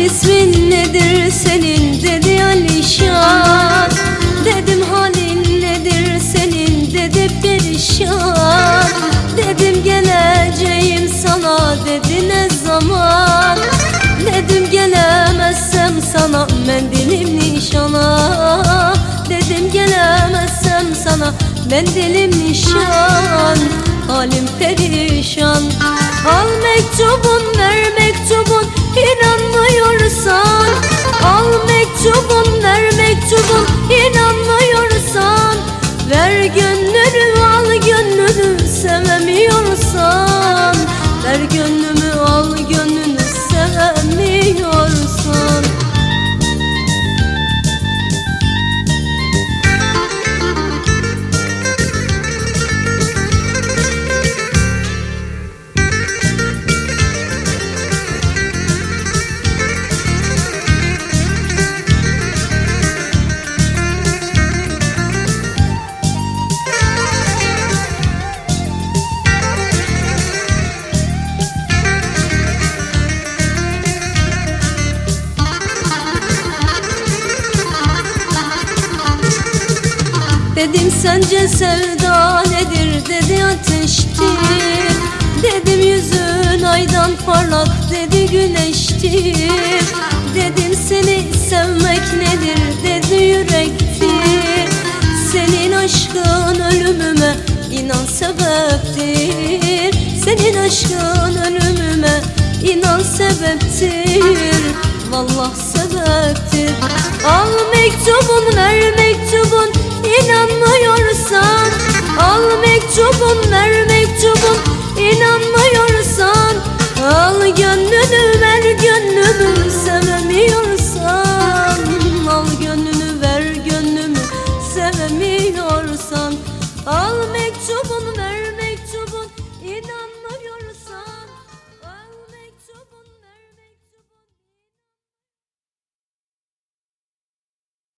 ismin nedir senin dedi Alişan. Dedim halin nedir senin dedi perişan. Dedim geleceğim sana dedi ne zaman. Dedim gelemezsem sana mendilim nişana. Dedim gelemezsem sana mendilim nişan. Halim perişan. Al mektubun ver mektubun inanmıyorsan. Al mektubun ver mektubun inanmıyorsan. Ver gönlünü al gönlünü sevemiyorsan. Ver gönlümü al gönlünü sevemiyorsan. Dedim sence sevda nedir dedi ateştir. Dedim yüzün aydan parlak dedi güneştir. Dedim seni sevmek nedir dedi yürektir. Senin aşkın ölümüme inan sebeptir. Senin aşkın ölümüme inan sebeptir. Vallah sebeptir. Al mektubu